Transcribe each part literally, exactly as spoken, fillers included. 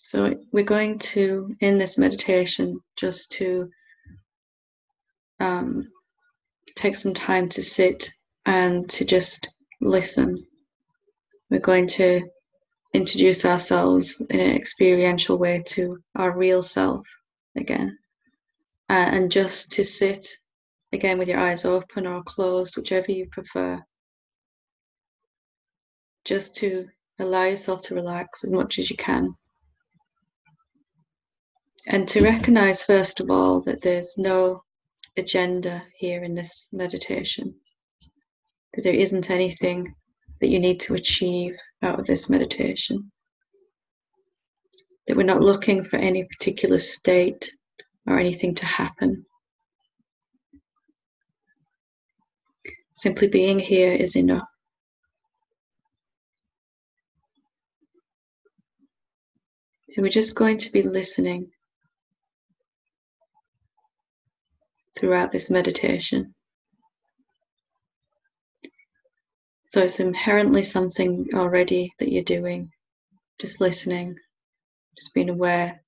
So we're going to, in this meditation, just to um, take some time to sit and to just listen. We're going to introduce ourselves in an experiential way to our real self again. Uh, and just to sit again with your eyes open or closed, whichever you prefer. Just to allow yourself to relax as much as you can. And to recognize, first of all, that there's no agenda here in this meditation, that there isn't anything that you need to achieve out of this meditation, that we're not looking for any particular state or anything to happen. Simply being here is enough. So we're just going to be listening throughout this meditation. So it's inherently something already that you're doing, just listening, just being aware.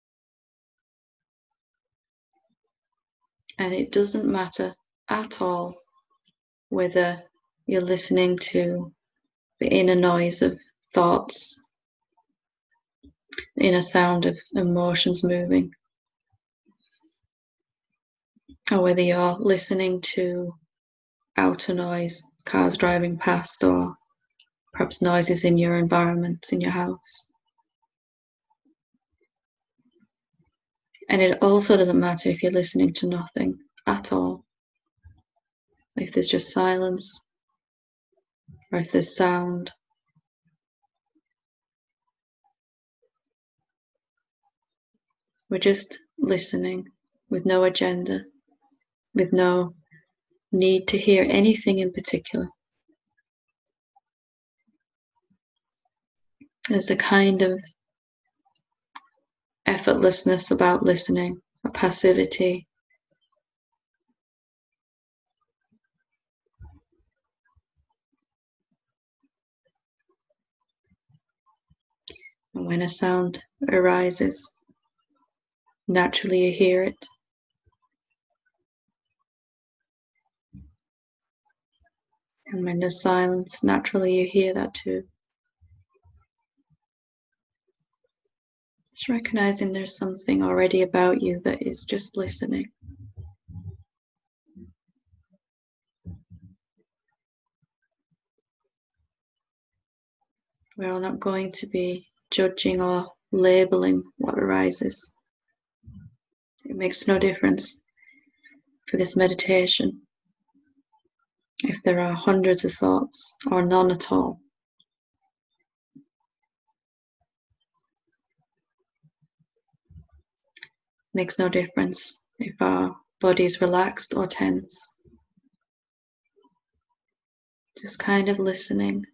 And it doesn't matter at all whether you're listening to the inner noise of thoughts, the inner sound of emotions moving, or whether you're listening to outer noise, cars driving past, or perhaps noises in your environment, in your house. And it also doesn't matter if you're listening to nothing at all. If there's just silence, or if there's sound. We're just listening with no agenda, with no need to hear anything in particular. There's a kind of effortlessness about listening, a passivity. And when a sound arises, naturally you hear it. And when there's silence, naturally you hear that too. Just recognizing there's something already about you that is just listening. We're not going to be judging or labeling what arises. It makes no difference for this meditation if there are hundreds of thoughts or none at all. It makes no difference if our body is relaxed or tense. Just kind of listening.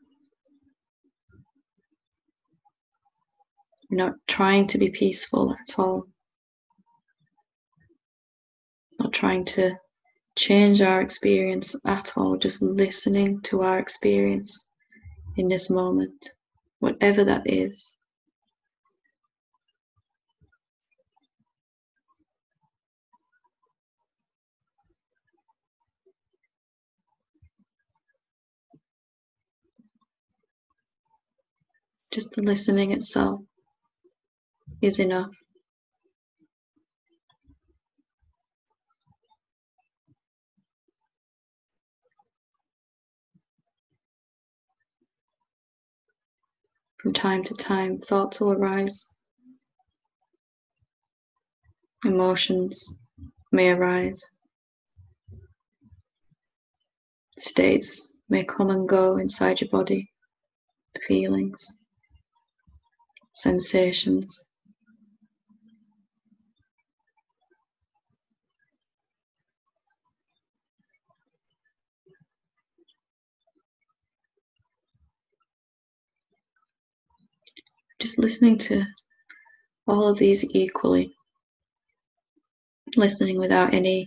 We're not trying to be peaceful at all. Not trying to change our experience at all. Just listening to our experience in this moment, whatever that is. Just the listening itself is enough. From time to time, thoughts will arise. Emotions may arise. States may come and go inside your body. Feelings, sensations. Just listening to all of these equally. Listening without any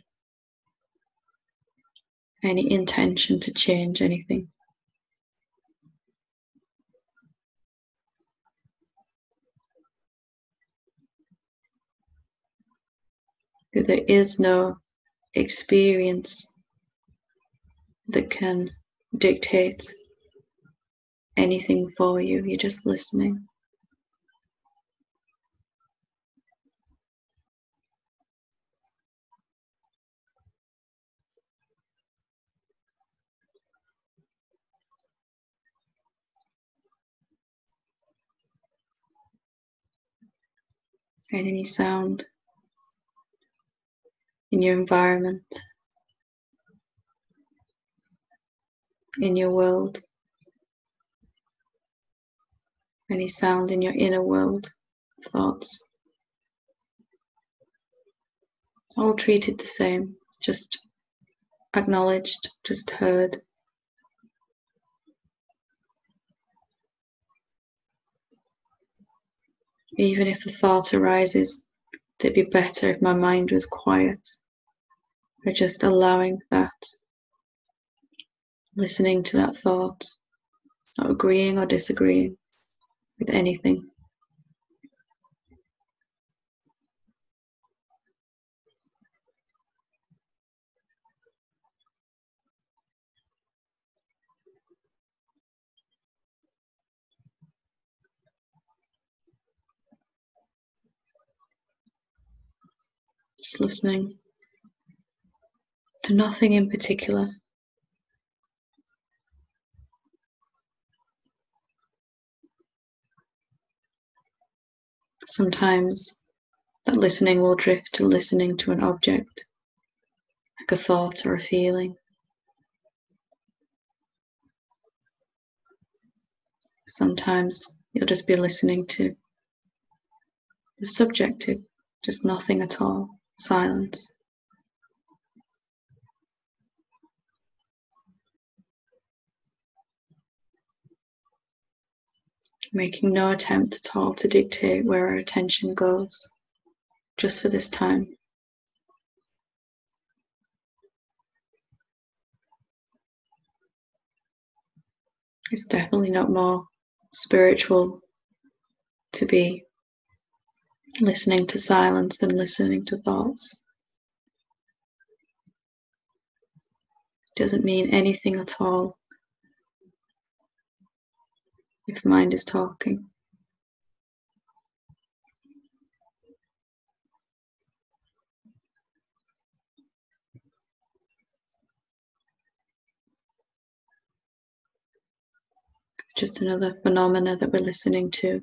any intention to change anything. that there is no experience that can dictate anything for you. You're just listening. And any sound in your environment, in your world, any sound in your inner world, thoughts, all treated the same, just acknowledged, just heard. Even if a thought arises, it'd be better if my mind was quiet, or just allowing that, listening to that thought, not agreeing or disagreeing with anything. Just listening to nothing in particular. Sometimes that listening will drift to listening to an object, like a thought or a feeling. Sometimes you'll just be listening to the subjective, just nothing at all, silence. Making no attempt at all to dictate where our attention goes, just for this time. It's definitely not more spiritual to be listening to silence than listening to thoughts. It doesn't mean anything at all if mind is talking. It's just another phenomena that we're listening to.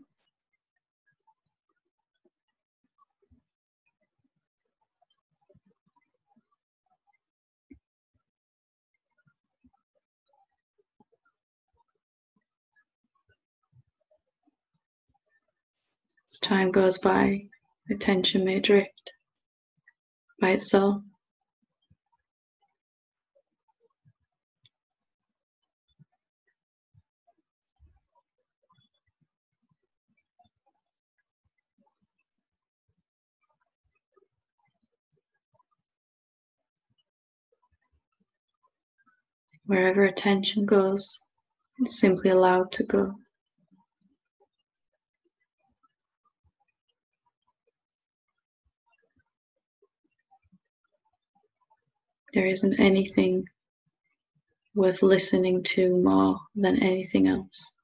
As time goes by, attention may drift by itself. Wherever attention goes, it's simply allowed to go. There isn't anything worth listening to more than anything else.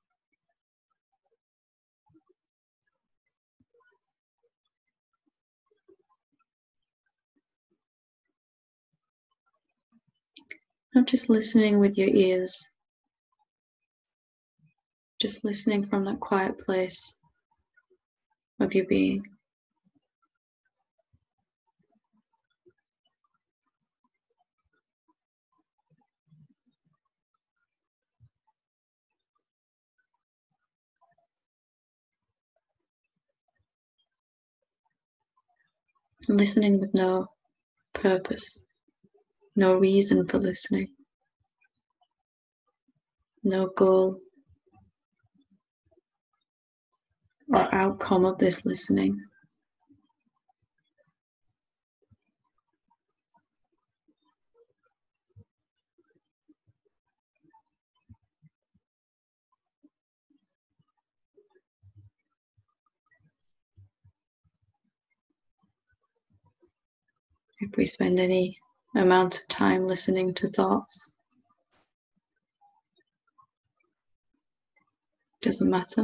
Not just listening with your ears, just listening from that quiet place of your being. Listening with no purpose, no reason for listening, no goal or outcome of this listening. If we spend any amount of time listening to thoughts, doesn't matter.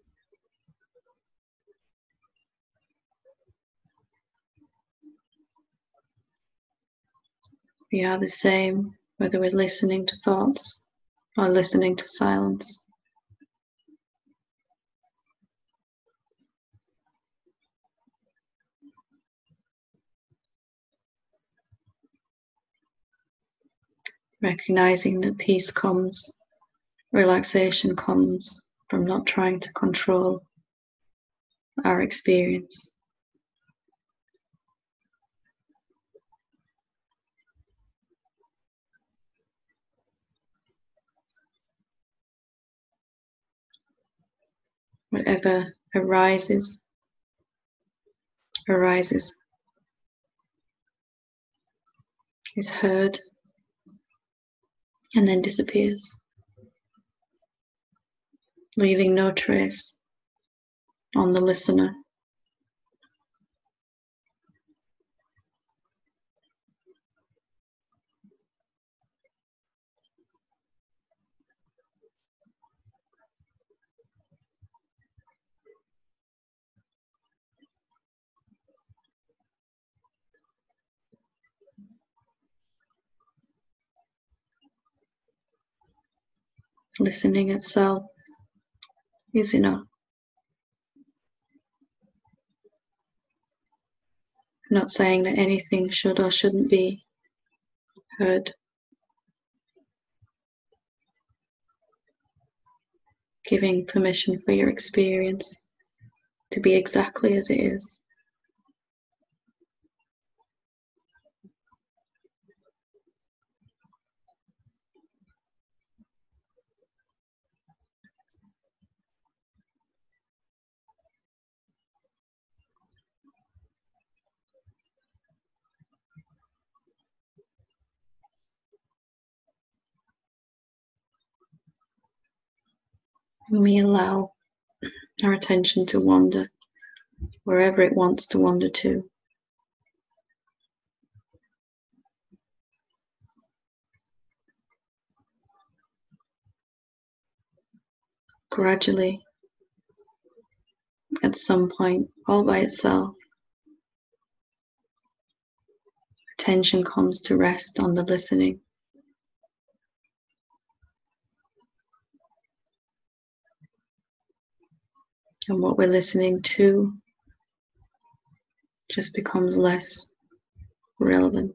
We are the same whether we're listening to thoughts or listening to silence. Recognizing that peace comes, relaxation comes from not trying to control our experience. Whatever arises, arises, is heard, and then disappears, leaving no trace on the listener. Listening itself is enough. I'm not saying that anything should or shouldn't be heard. Giving permission for your experience to be exactly as it is. And we allow our attention to wander wherever it wants to wander to. Gradually, at some point, all by itself, attention comes to rest on the listening. And what we're listening to just becomes less relevant.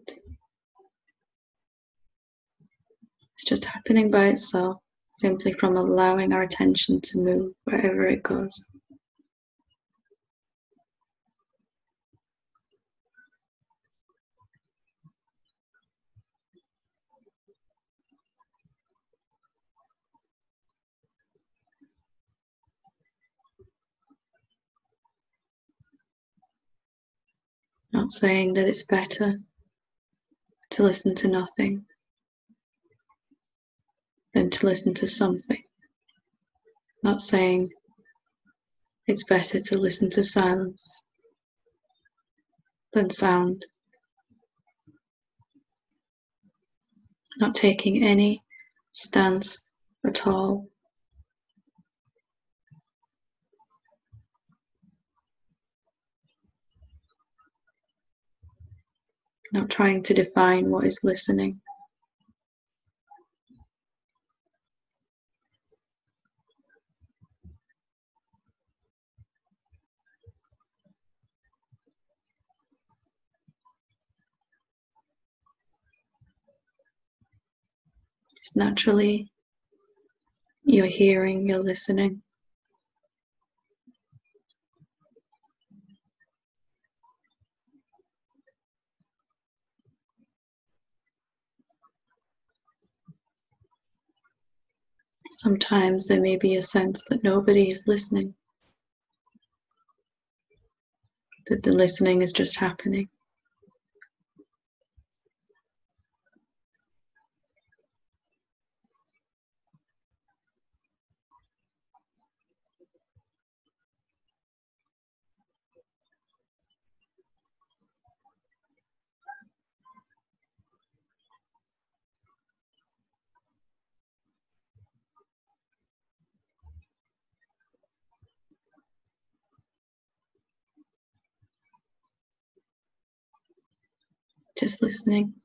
It's just happening by itself, simply from allowing our attention to move wherever it goes. Not saying that it's better to listen to nothing than to listen to something. Not saying it's better to listen to silence than sound. Not taking any stance at all. Not trying to define what is listening. It's naturally you're hearing, you're listening. Sometimes there may be a sense that nobody is listening, that the listening is just happening. Just listening.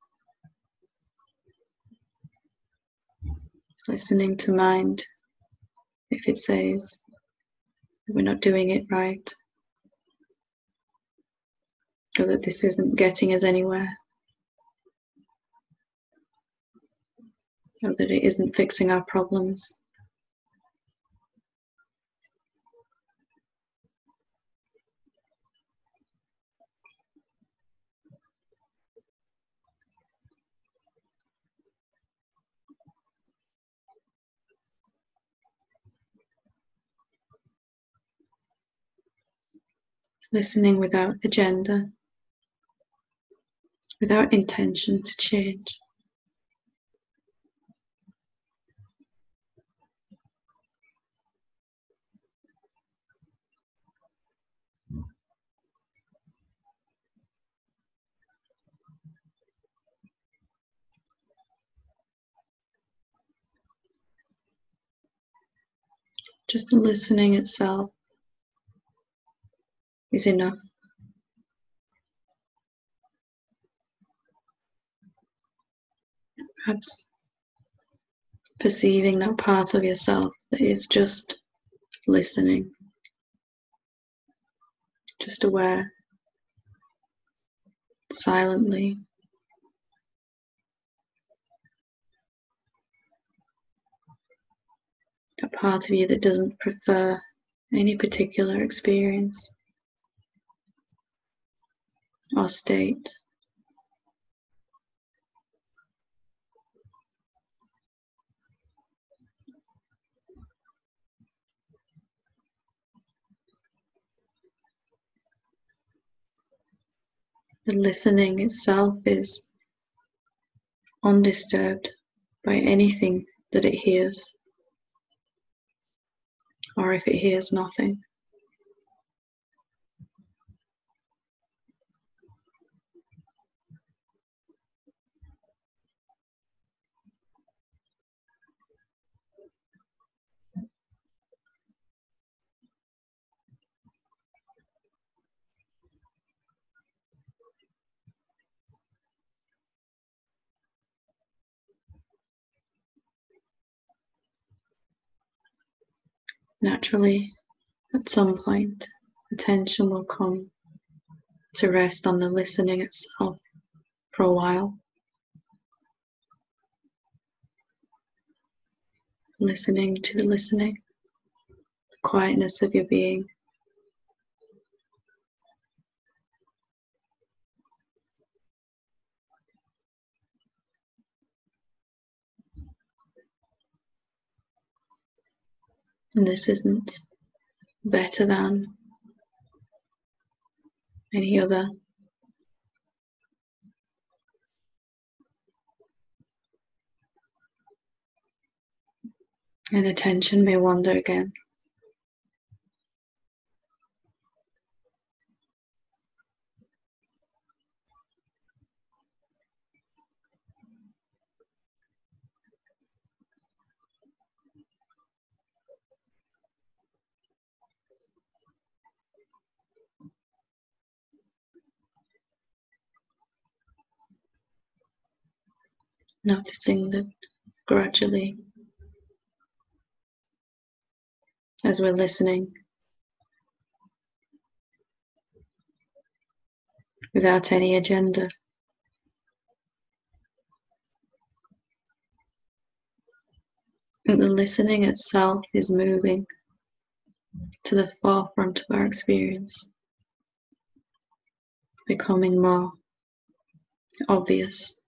Listening to mind if it says that we're not doing it right, or that this isn't getting us anywhere, or that it isn't fixing our problems. Listening without agenda, without intention to change. Just the listening itself is enough. Perhaps perceiving that part of yourself that is just listening, just aware, silently. That part of you that doesn't prefer any particular experience or state. The listening itself is undisturbed by anything that it hears, or if it hears nothing. Naturally, at some point, attention will come to rest on the listening itself for a while. Listening to the listening, the quietness of your being. And this isn't better than any other. And attention may wander again. Noticing that gradually, as we're listening, without any agenda, that the listening itself is moving to the forefront of our experience, becoming more obvious.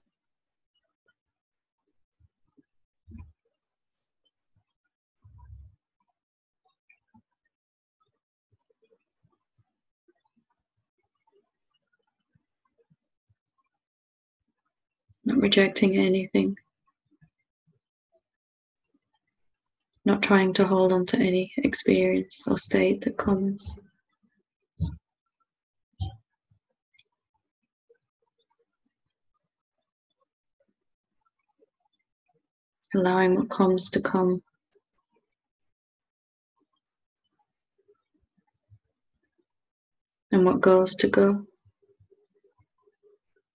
Not rejecting anything, not trying to hold on to any experience or state that comes. Allowing what comes to come. And what goes to go.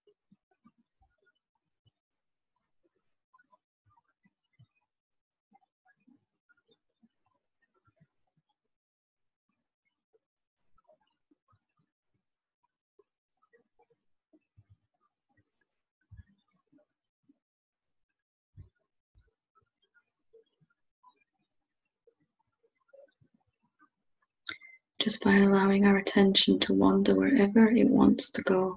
just by allowing our attention to wander wherever it wants to go.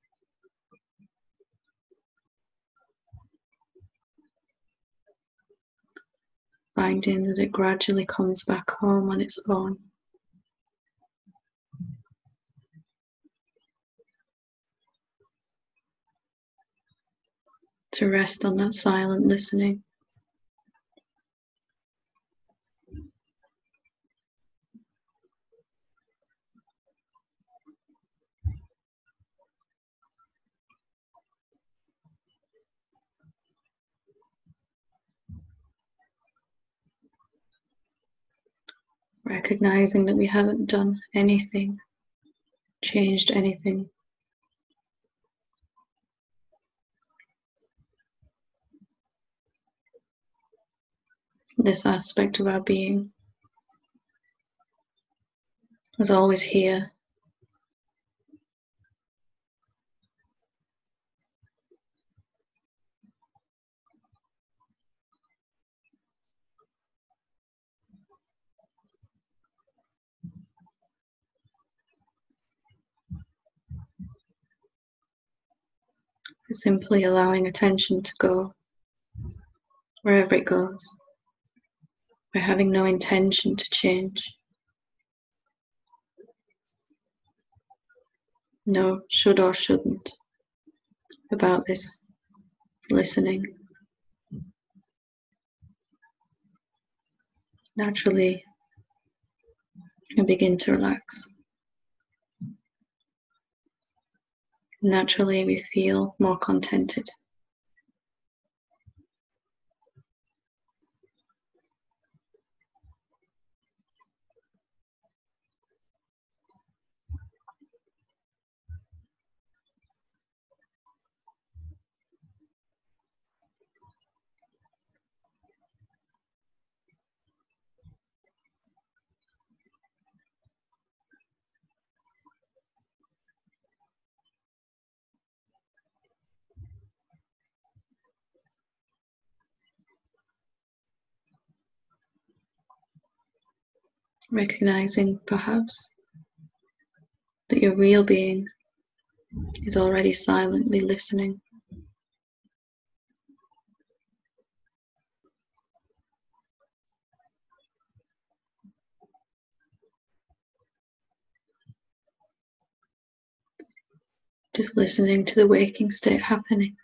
Finding that it gradually comes back home on its own. To rest on that silent listening. Recognizing that we haven't done anything, changed anything. This aspect of our being was always here. Simply allowing attention to go wherever it goes. We're having no intention to change. No should or shouldn't about this listening. Naturally, we begin to relax. Naturally, we feel more contented. Recognizing, perhaps, that your real being is already silently listening. Just listening to the waking state happening.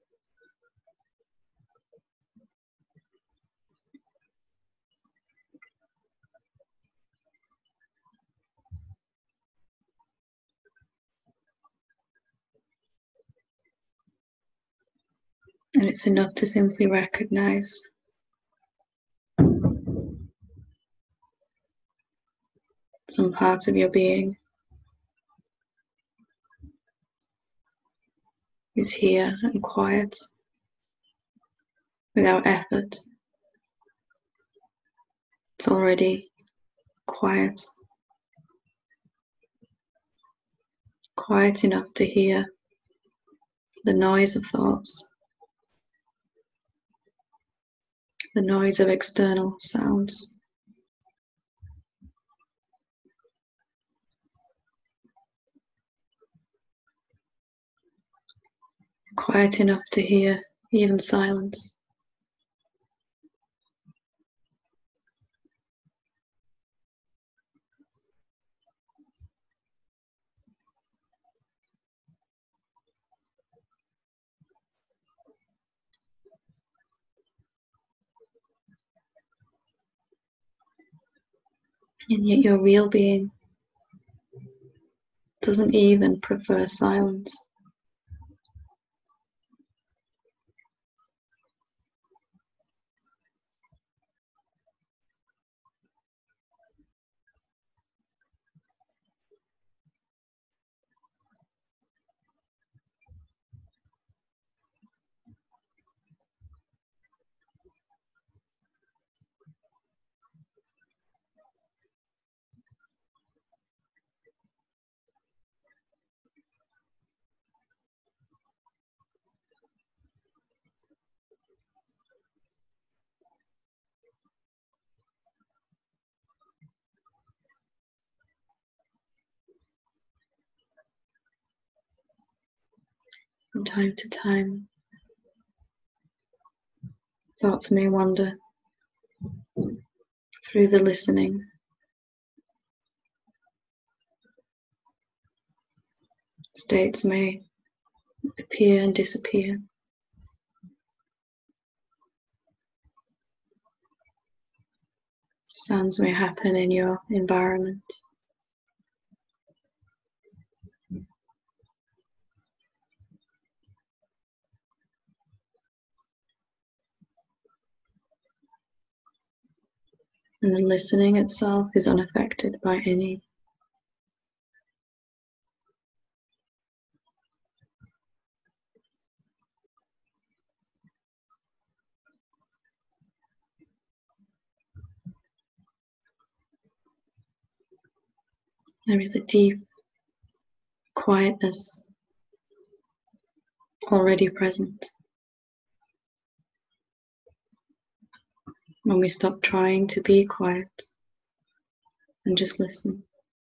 And it's enough to simply recognize some parts of your being is here and quiet, without effort. It's already quiet. Quiet enough to hear the noise of thoughts, the noise of external sounds. Quiet enough to hear even silence. And yet your real being doesn't even prefer silence. From time to time, thoughts may wander through the listening. States may appear and disappear. Sounds may happen in your environment. And the listening itself is unaffected by any. There is a deep quietness already present. When we stop trying to be quiet and just listen.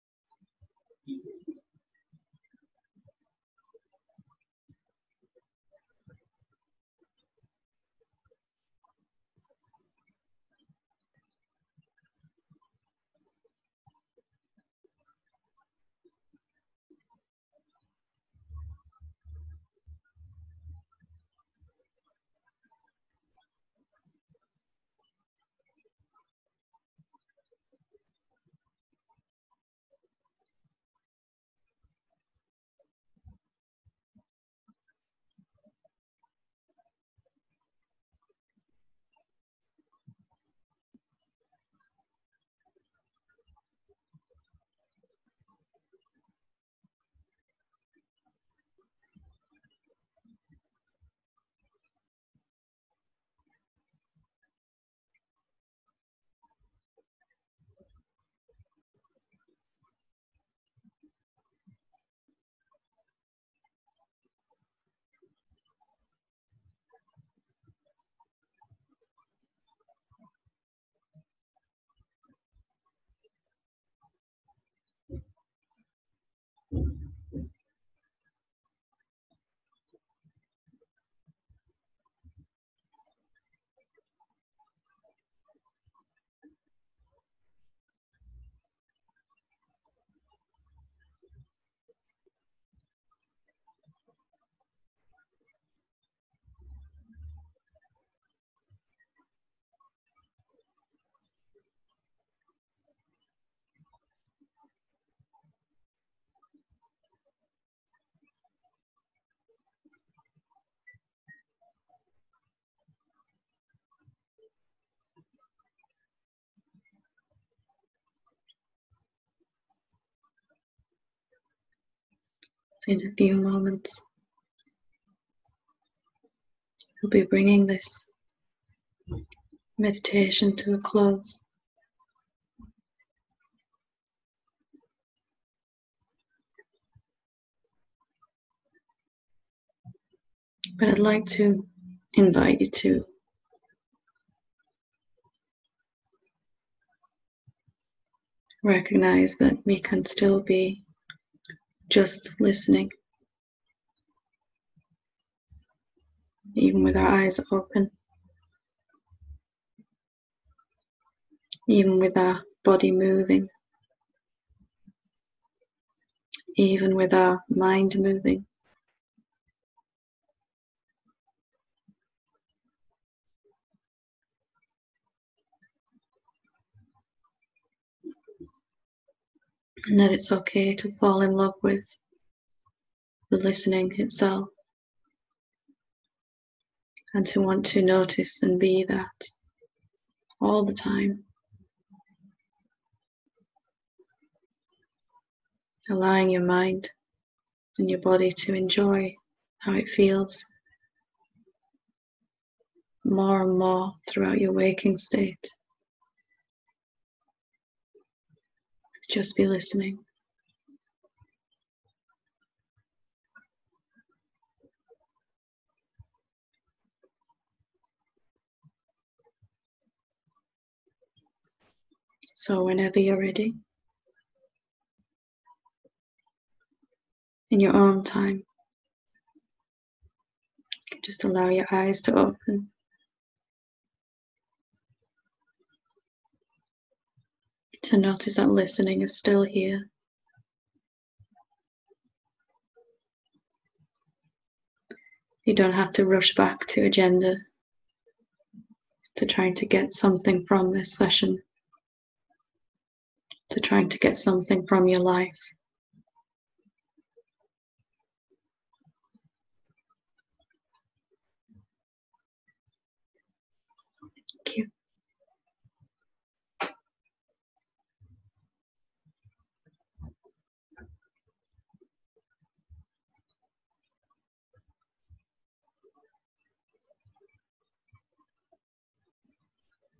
In a few moments, we'll be bringing this meditation to a close. But I'd like to invite you to recognize that we can still be just listening, even with our eyes open, even with our body moving, even with our mind moving. And that it's okay to fall in love with the listening itself, and to want to notice and be that all the time, allowing your mind and your body to enjoy how it feels more and more throughout your waking state. Just be listening. So whenever you're ready, in your own time, Just allow your eyes to open. To notice that listening is still here. You don't have to rush back to agenda, to trying to get something from this session, to trying to get something from your life.